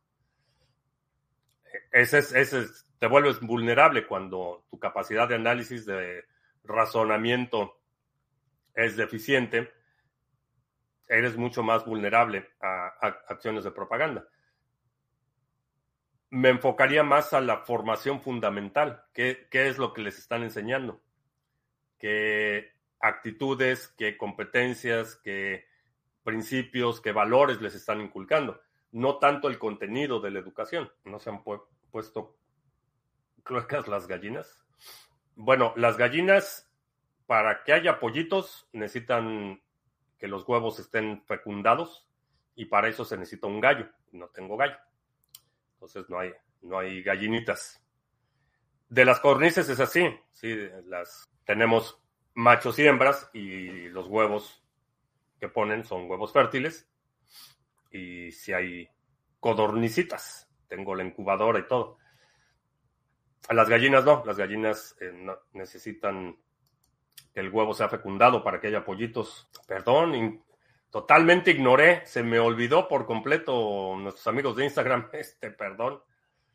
Ese es, ese es, te vuelves vulnerable cuando tu capacidad de análisis, de razonamiento es deficiente. Eres mucho más vulnerable a, a acciones de propaganda. Me enfocaría más a la formación fundamental. ¿Qué, qué es lo que les están enseñando? ¿Qué actitudes, qué competencias, qué principios, qué valores les están inculcando? No tanto el contenido de la educación. ¿No se han pu- puesto cloacas las gallinas? Bueno, las gallinas, para que haya pollitos, necesitan que los huevos estén fecundados y para eso se necesita un gallo. No tengo gallo. Entonces no hay, no hay gallinitas. De las codornices es así. Sí, las, tenemos machos y hembras y los huevos que ponen son huevos fértiles. Y si hay codornicitas, tengo la incubadora y todo. A las gallinas no, las gallinas eh, no, necesitan que el huevo sea fecundado para que haya pollitos. Perdón, in- totalmente ignoré, se me olvidó por completo nuestros amigos de Instagram. Este, perdón.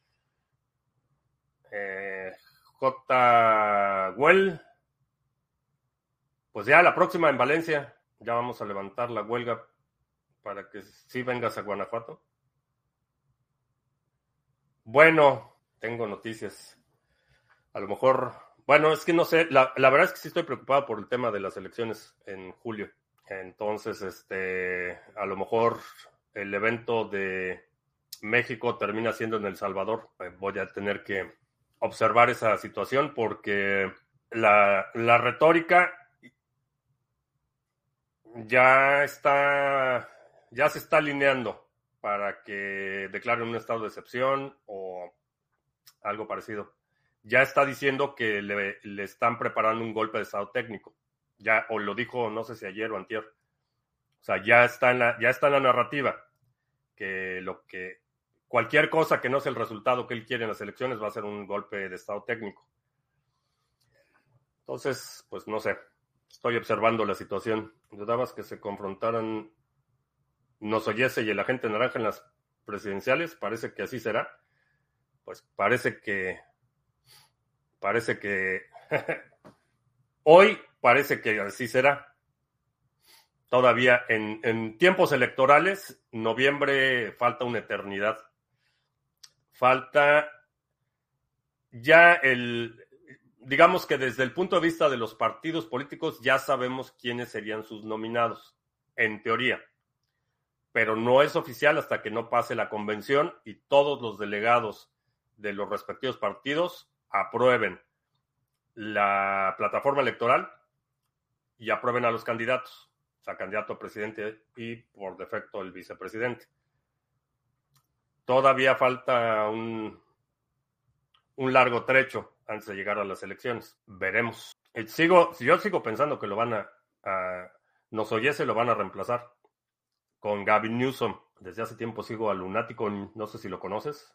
Eh, J. Well, pues ya la próxima en Valencia, ya vamos a levantar la huelga para que sí vengas a Guanajuato. Bueno, tengo noticias. A lo mejor, bueno, es que no sé, la, la verdad es que sí estoy preocupado por el tema de las elecciones en julio. Entonces, este, a lo mejor el evento de México termina siendo en El Salvador. Eh, Voy a tener que observar esa situación porque la, la retórica ya está, ya se está alineando para que declaren un estado de excepción o algo parecido. Ya está diciendo que le, le están preparando un golpe de estado técnico. Ya, o lo dijo, no sé si ayer o antier. O sea, ya está en la, ya está en la narrativa que lo que cualquier cosa que no sea el resultado que él quiere en las elecciones va a ser un golpe de estado técnico. Entonces, pues no sé. Estoy observando la situación. Dudabas que se confrontaran Nosoyese y el agente naranja en las presidenciales. Parece que así será. Pues parece que parece que hoy parece que así será. Todavía en, en tiempos electorales, noviembre falta una eternidad. Falta ya el, digamos que desde el punto de vista de los partidos políticos ya sabemos quiénes serían sus nominados, en teoría. Pero no es oficial hasta que no pase la convención y todos los delegados de los respectivos partidos aprueben la plataforma electoral y aprueben a los candidatos, o sea, candidato a presidente y por defecto el vicepresidente. Todavía falta un, un largo trecho antes de llegar a las elecciones. Veremos. Sigo, yo sigo pensando que lo van a, a Nosoyese lo van a reemplazar con Gavin Newsom. Desde hace tiempo sigo a Lunático, no sé si lo conoces.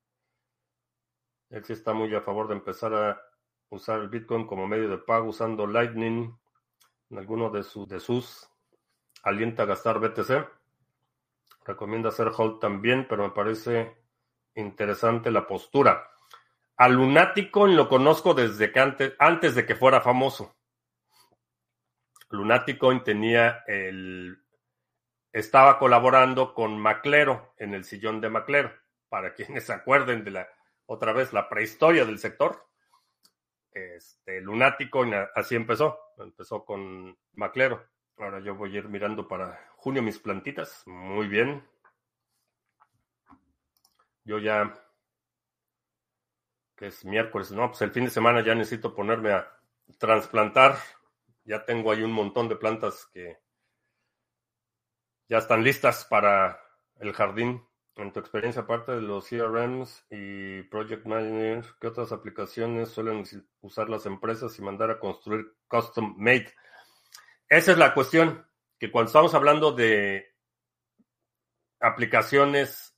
Él sí está muy a favor de empezar a usar el Bitcoin como medio de pago usando Lightning. En alguno de, su, de sus alienta a gastar B T C. Recomienda hacer hold también, pero me parece interesante la postura. A Lunático lo conozco desde que antes, antes de que fuera famoso. Lunático tenía el estaba colaborando con Maclero en el sillón de Maclero. Para quienes se acuerden de la otra vez la prehistoria del sector, este Lunático así empezó. Empezó con Maclero. Ahora yo voy a ir mirando para junio mis plantitas. Muy bien. Yo ya, que es miércoles, no, pues el fin de semana ya necesito ponerme a trasplantar. Ya tengo ahí un montón de plantas que ya están listas para el jardín. En tu experiencia, aparte de los C R Ms y Project Manager, ¿qué otras aplicaciones suelen usar las empresas y mandar a construir custom made? Esa es la cuestión, que cuando estamos hablando de aplicaciones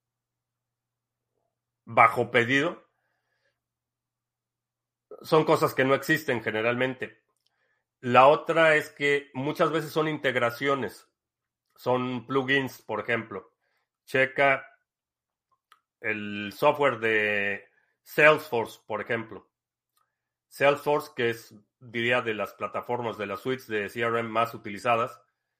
bajo pedido, son cosas que no existen generalmente. La otra es que muchas veces son integraciones, son plugins, por ejemplo. Checa el software de Salesforce, por ejemplo. Salesforce, que es, diría, de las plataformas de las suites de C R M más utilizadas,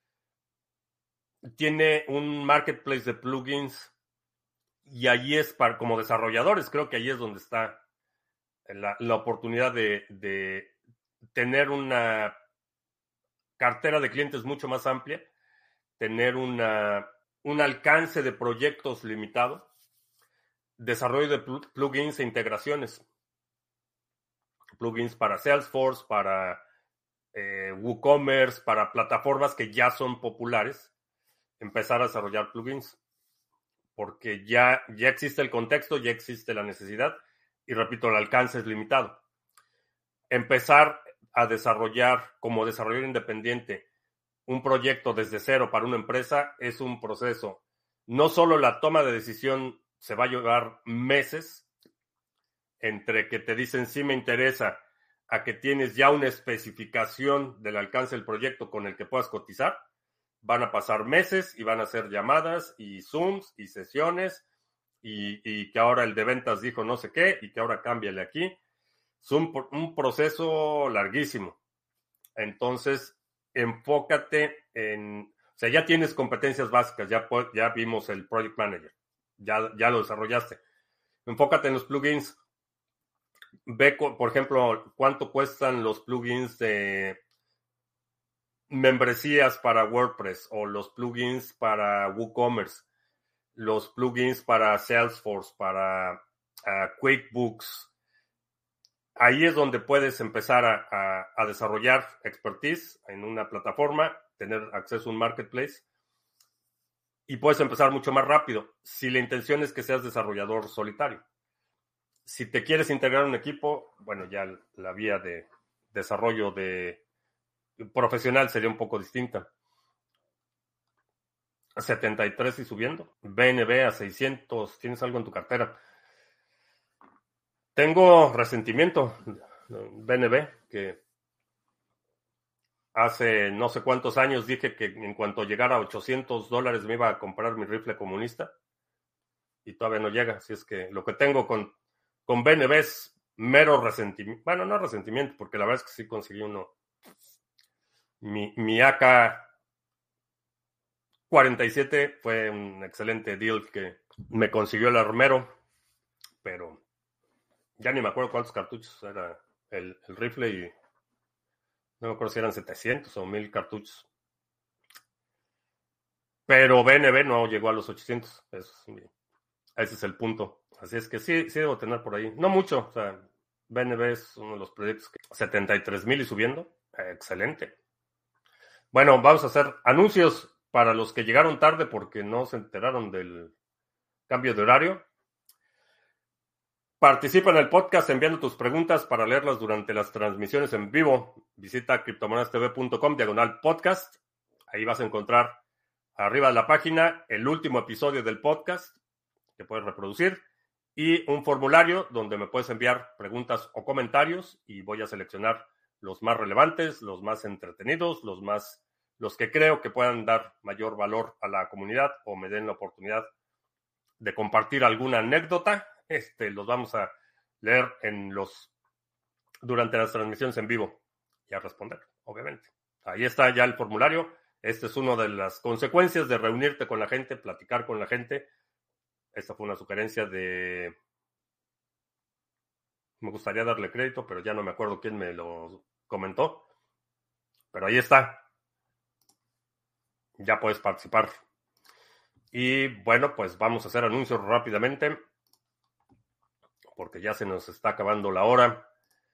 tiene un marketplace de plugins y allí es para, como desarrolladores, creo que allí es donde está la, la oportunidad de, de tener una cartera de clientes mucho más amplia, tener una, un alcance de proyectos limitado, desarrollo de plugins e integraciones. Plugins para Salesforce, para eh, WooCommerce, para plataformas que ya son populares, empezar a desarrollar plugins, porque ya, ya existe el contexto, ya existe la necesidad, y repito, el alcance es limitado. Empezar a desarrollar como desarrollador independiente un proyecto desde cero para una empresa es un proceso. No solo la toma de decisión se va a llevar meses entre que te dicen sí me interesa a que tienes ya una especificación del alcance del proyecto con el que puedas cotizar. Van a pasar meses y van a hacer llamadas y Zooms y sesiones y, y que ahora el de ventas dijo no sé qué y que ahora cámbiale aquí. Es un, un proceso larguísimo. Entonces, enfócate en... O sea, ya tienes competencias básicas, ya, ya vimos el Project Manager, ya, ya lo desarrollaste. Enfócate en los plugins. Ve, por ejemplo, cuánto cuestan los plugins de membresías para WordPress o los plugins para WooCommerce, los plugins para Salesforce, para uh, QuickBooks. Ahí es donde puedes empezar a, a, a desarrollar expertise en una plataforma, tener acceso a un marketplace y puedes empezar mucho más rápido si la intención es que seas desarrollador solitario. Si te quieres integrar a un equipo, bueno, ya la vía de desarrollo de profesional sería un poco distinta. setenta y tres y subiendo. B N B a seiscientos. ¿Tienes algo en tu cartera? Tengo resentimiento. B N B, que hace no sé cuántos años dije que en cuanto llegara a ochocientos dólares me iba a comprar mi rifle comunista. Y todavía no llega. Así es que lo que tengo con, con B N B es mero resentimiento. Bueno, no resentimiento, porque la verdad es que sí conseguí uno. Mi, mi A K cuarenta y siete fue un excelente deal que me consiguió el armero, pero ya ni me acuerdo cuántos cartuchos era el, el rifle y no me acuerdo si eran setecientos o mil cartuchos. Pero B N B no llegó a los ochocientos. Eso es, ese es el punto. Así es que sí, sí debo tener por ahí. No mucho. O sea, B N B es uno de los proyectos que setenta y tres mil y subiendo. Excelente. Bueno, vamos a hacer anuncios para los que llegaron tarde porque no se enteraron del cambio de horario. Participa en el podcast enviando tus preguntas para leerlas durante las transmisiones en vivo. Visita criptomonedastv.com diagonal podcast. Ahí vas a encontrar arriba de la página el último episodio del podcast que puedes reproducir y un formulario donde me puedes enviar preguntas o comentarios y voy a seleccionar los más relevantes, los más entretenidos, los más los que creo que puedan dar mayor valor a la comunidad o me den la oportunidad de compartir alguna anécdota. Este, los vamos a leer en los durante las transmisiones en vivo y a responder, obviamente. Ahí está ya el formulario. Esta es una de las consecuencias de reunirte con la gente, platicar con la gente. Esta fue una sugerencia de... Me gustaría darle crédito, pero ya no me acuerdo quién me lo comentó. Pero ahí está. Ya puedes participar. Y bueno, pues vamos a hacer anuncios rápidamente, porque ya se nos está acabando la hora.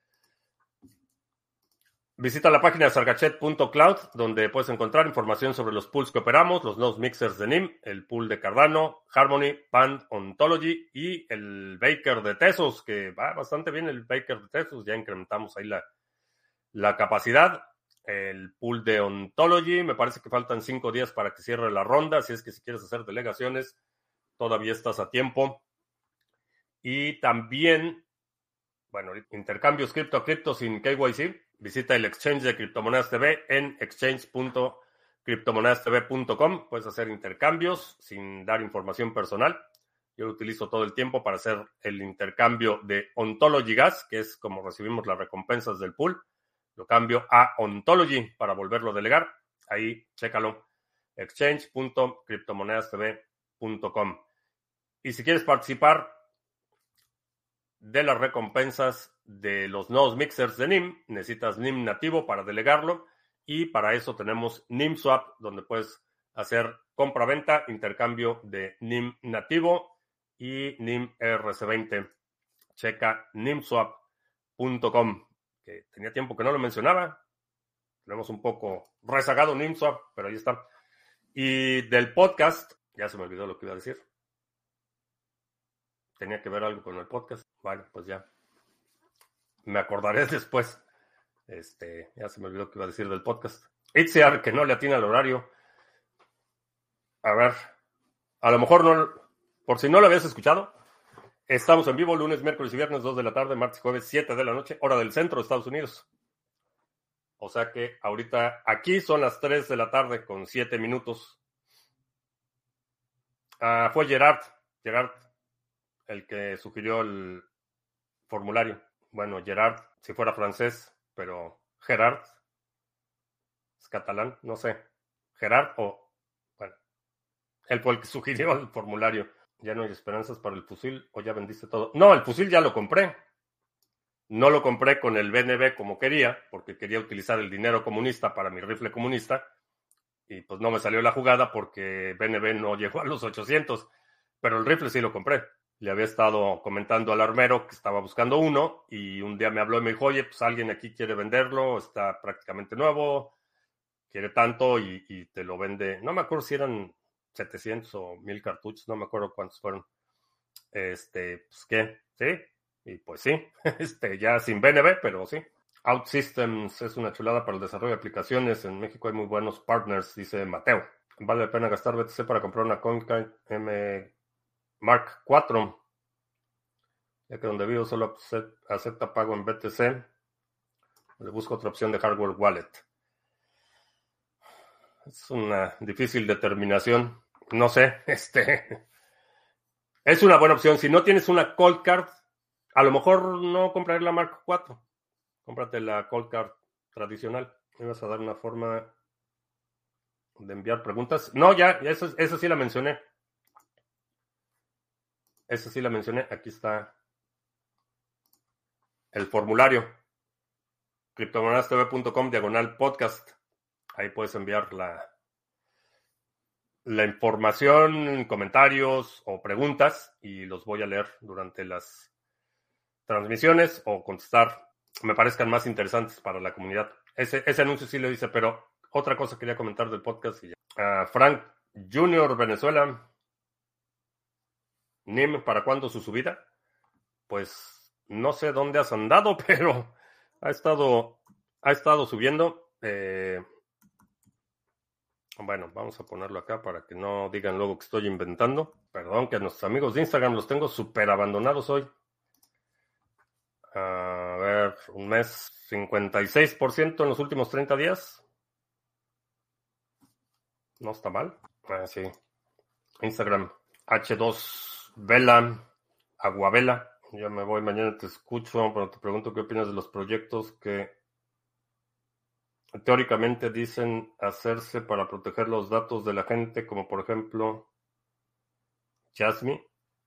Visita la página de sargachet punto cloud, donde puedes encontrar información sobre los pools que operamos, los nodes mixers de N I M, el pool de Cardano, Harmony, Band, Ontology y el Baker de Tesos, que va bastante bien el Baker de Tesos. Ya incrementamos ahí la, la capacidad. El pool de Ontology, me parece que faltan cinco días para que cierre la ronda, así es que si quieres hacer delegaciones, todavía estás a tiempo. Y también, bueno, intercambios cripto a cripto sin K Y C. Visita el exchange de Criptomonedas T V en exchange punto criptomonedas t v punto com. Puedes hacer intercambios sin dar información personal. Yo lo utilizo todo el tiempo para hacer el intercambio de Ontology Gas, que es como recibimos las recompensas del pool. Lo cambio a Ontology para volverlo a delegar. Ahí, chécalo. exchange punto criptomonedas t v punto com. Y si quieres participar de las recompensas de los nodos mixers de N I M, necesitas N I M nativo para delegarlo y para eso tenemos N I M Swap, donde puedes hacer compra-venta, intercambio de N I M nativo y N I M R C veinte. Checa N I M swap punto com, que tenía tiempo que no lo mencionaba. Tenemos un poco rezagado N I M Swap, pero ahí está. Y del podcast, ya se me olvidó lo que iba a decir. Tenía que ver algo con el podcast. Bueno, pues ya. Me acordaré después. Este, ya se me olvidó que iba a decir del podcast. Itziar, que no le atina al horario. A ver. A lo mejor no. Por si no lo habías escuchado. Estamos en vivo lunes, miércoles y viernes, dos de la tarde, martes y jueves, siete de la noche, hora del centro de Estados Unidos. O sea que ahorita aquí son las tres de la tarde con siete minutos. Uh, fue Gerard, Gerard, el que sugirió el formulario. Bueno, Gerard, si fuera francés, pero Gerard es catalán, no sé. Gerard o, bueno, él fue el que sugirió el formulario. Ya no hay esperanzas para el fusil o ya vendiste todo. No, el fusil ya lo compré. No lo compré con el B N B como quería, porque quería utilizar el dinero comunista para mi rifle comunista. Y pues no me salió la jugada porque B N B no llegó a los ochocientos. Pero el rifle sí lo compré. Le había estado comentando al armero que estaba buscando uno y un día me habló y me dijo, oye, pues alguien aquí quiere venderlo, está prácticamente nuevo, quiere tanto y, y te lo vende. No me acuerdo si eran setecientos o mil cartuchos, no me acuerdo cuántos fueron. Este, pues qué, sí, y pues sí, este, ya sin B N B, pero sí. OutSystems es una chulada para el desarrollo de aplicaciones. En México hay muy buenos partners, dice Mateo. Vale la pena gastar B T C para comprar una CoinKite M Mark cuatro, ya que donde vivo solo acepta pago en B T C. Le busco otra opción de hardware wallet. Es una difícil determinación. No sé, este... es una buena opción. Si no tienes una Cold Card, a lo mejor no compraré la Mark cuatro. Cómprate la Cold Card tradicional. ¿Me vas a dar una forma de enviar preguntas? No, ya, eso, eso sí la mencioné. Esa sí la mencioné. Aquí está el formulario. criptomonedastv punto com diagonal podcast. Ahí puedes enviar la, la información, comentarios o preguntas y los voy a leer durante las transmisiones o contestar. Me parezcan más interesantes para la comunidad. Ese, ese anuncio sí lo hice, pero otra cosa quería comentar del podcast. Y ya. Uh, Frank Junior Venezuela. N I M, ¿para cuándo su subida? Pues no sé dónde has andado, pero ha estado, ha estado subiendo. Eh, bueno, vamos a ponerlo acá para que no digan luego que estoy inventando. Perdón, que a nuestros amigos de Instagram los tengo súper abandonados hoy. A ver, un mes, cincuenta y seis por ciento en los últimos treinta días. No está mal. Ah, sí. Instagram, H dos Vela, Aguavela. Ya me voy, mañana te escucho, pero te pregunto qué opinas de los proyectos que teóricamente dicen hacerse para proteger los datos de la gente, como por ejemplo Jasmine.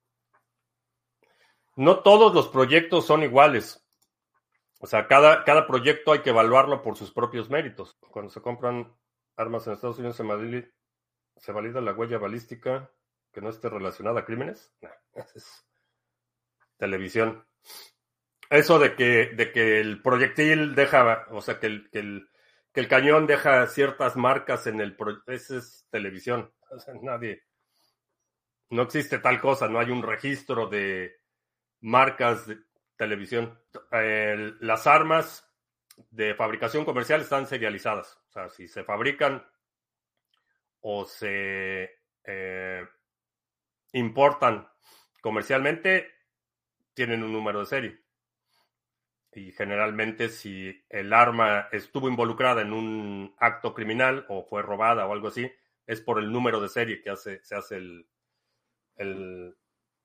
No todos los proyectos son iguales. O sea, cada, cada proyecto hay que evaluarlo por sus propios méritos. Cuando se compran armas en Estados Unidos, ¿se valida, se valida la huella balística que no esté relacionada a crímenes? No, es televisión. Eso de que, de que el proyectil deja, o sea, que el, que el, que el cañón deja ciertas marcas en el proyectil, eso es televisión. O sea, nadie, no existe tal cosa, no hay un registro de marcas de televisión. Eh, las armas de fabricación comercial están serializadas. O sea, si se fabrican o se eh, importan comercialmente, tienen un número de serie. Y generalmente si el arma estuvo involucrada en un acto criminal o fue robada o algo así, es por el número de serie que hace, se hace el, el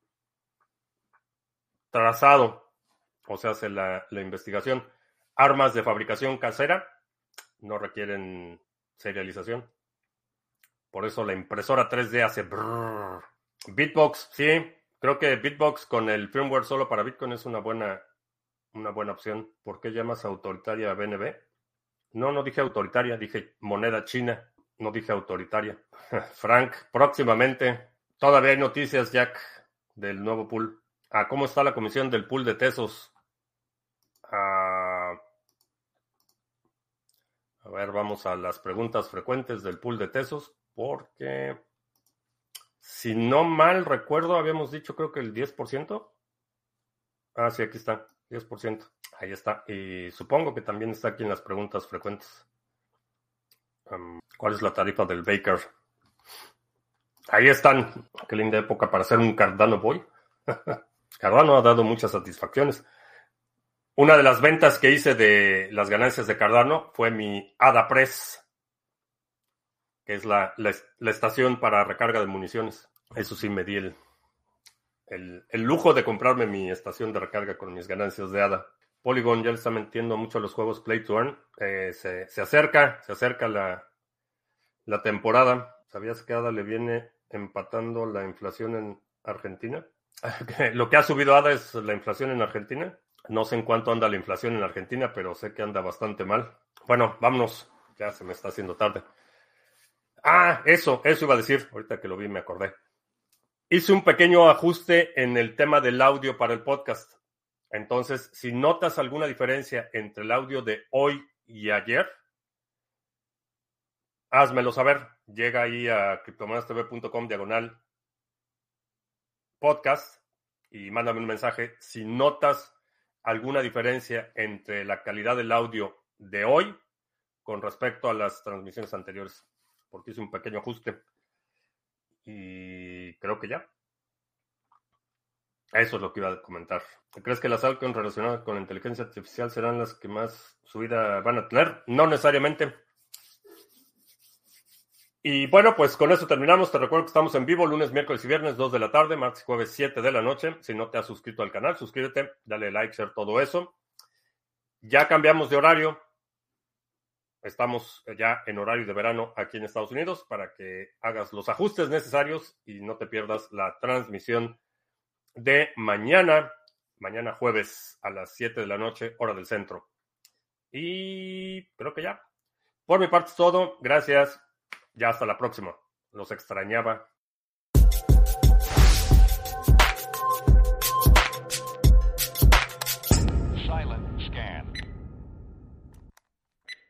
trazado o se hace la, la investigación. Armas de fabricación casera no requieren serialización. Por eso la impresora tres D hace brrr. Bitbox, sí. Creo que Bitbox con el firmware solo para Bitcoin es una buena, una buena opción. ¿Por qué llamas autoritaria a B N B? No, no dije autoritaria, dije moneda china. No dije autoritaria. Frank, próximamente. Todavía hay noticias, Jack, del nuevo pool. Ah, ¿cómo está la comisión del pool de Tesos? Ah, a ver, vamos a las preguntas frecuentes del pool de Tesos, porque si no mal recuerdo, habíamos dicho creo que el diez por ciento. Ah, sí, aquí está, diez por ciento. Ahí está. Y supongo que también está aquí en las preguntas frecuentes. Um, ¿Cuál es la tarifa del Baker? Ahí están. Qué linda época para hacer un Cardano Boy. Cardano ha dado muchas satisfacciones. Una de las ventas que hice de las ganancias de Cardano fue mi AdaPress, que es la, la, la estación para recarga de municiones. Eso sí, me di el, el, el lujo de comprarme mi estación de recarga con mis ganancias de A D A. Polygon ya le está metiendo mucho a los juegos Play to Earn. Eh, se, se acerca, se acerca la, la temporada. ¿Sabías que A D A le viene empatando la inflación en Argentina? Lo que ha subido A D A es la inflación en Argentina. No sé en cuánto anda la inflación en Argentina, pero sé que anda bastante mal. Bueno, vámonos. Ya se me está haciendo tarde. Ah, eso, eso iba a decir. Ahorita que lo vi me acordé. Hice un pequeño ajuste en el tema del audio para el podcast. Entonces, si notas alguna diferencia entre el audio de hoy y ayer, házmelo saber. Llega ahí a criptomonedastv.com diagonal podcast y mándame un mensaje. Si notas alguna diferencia entre la calidad del audio de hoy con respecto a las transmisiones anteriores, porque hice un pequeño ajuste. Y creo que ya. Eso es lo que iba a comentar. ¿Crees que las altcoins relacionadas con la inteligencia artificial serán las que más subida van a tener? No necesariamente. Y bueno, pues con eso terminamos. Te recuerdo que estamos en vivo lunes, miércoles y viernes, dos de la tarde, martes y jueves, siete de la noche. Si no te has suscrito al canal, suscríbete, dale like, share, todo eso. Ya cambiamos de horario. Estamos ya en horario de verano aquí en Estados Unidos para que hagas los ajustes necesarios y no te pierdas la transmisión de mañana, mañana jueves a las siete de la noche, hora del centro. Y creo que ya. Por mi parte es todo. Gracias. Ya hasta la próxima. Los extrañaba.